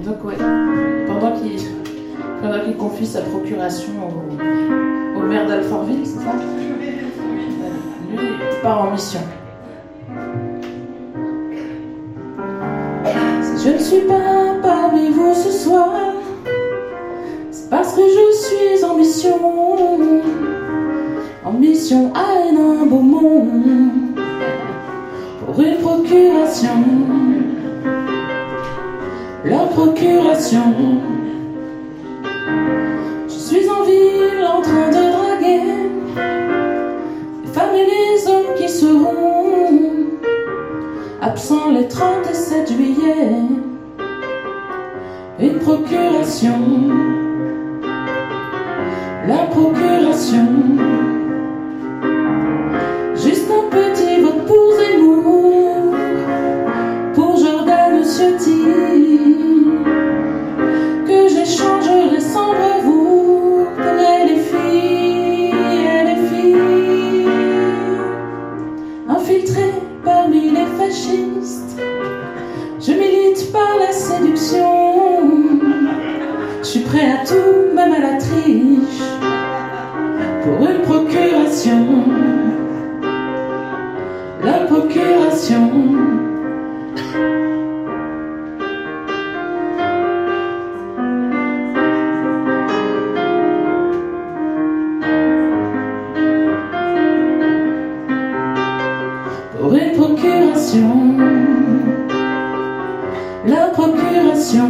Donc ouais, pendant qu'il confie sa procuration au maire d'Alfortville, c'est ça? Lui, il part en mission. Si je ne suis pas parmi vous ce soir, c'est parce que je suis en mission à un beau monde, pour une procuration, la procuration. Je suis en ville en train de draguer les femmes et les hommes qui seront absents les 30 et 7 juillet. Une procuration, la procuration. Juste un petit vote pour Zemmour, pour Jordan Ciotti, que j'échangerai sans bravoure pour les filles et les filles. Infiltrées parmi les fascistes, je milite par la séduction. Je suis prêt à tout, même à la triche, pour une procuration, la procuration. Pour une procuration, la procuration.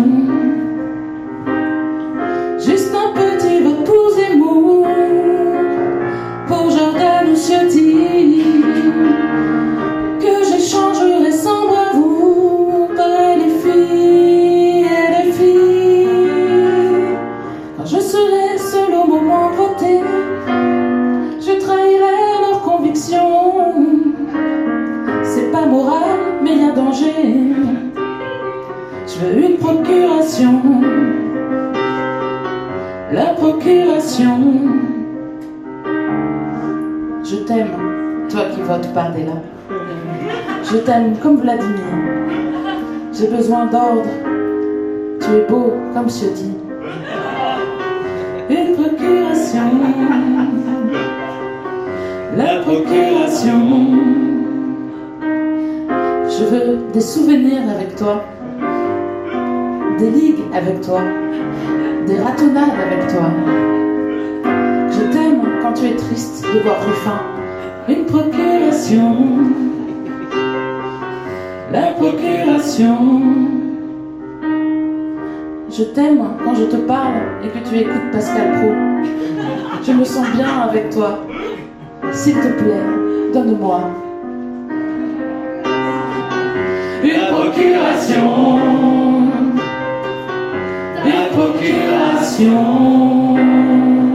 Juste un petit vote pour Zemmour, pour Jordan ou Ciotti, que j'échangerai sans bravoure par les filles et les filles. Quand je serai seul au moment de voter, je trahirai leurs convictions. C'est pas moral, mais y a danger. Je veux une procuration, la procuration. Je t'aime, toi qui votes par des là. Je t'aime comme Vladimir. J'ai besoin d'ordre. Tu es beau comme Ciotti. Une procuration, la procuration. Je veux des souvenirs avec toi, des ligues avec toi, des ratonnades avec toi. Je t'aime quand tu es triste de voir Ruffin. Une procuration, la procuration. Je t'aime quand je te parle et que tu écoutes Pascal Praud. Je me sens bien avec toi. S'il te plaît, donne-moi une procuration, une procuration.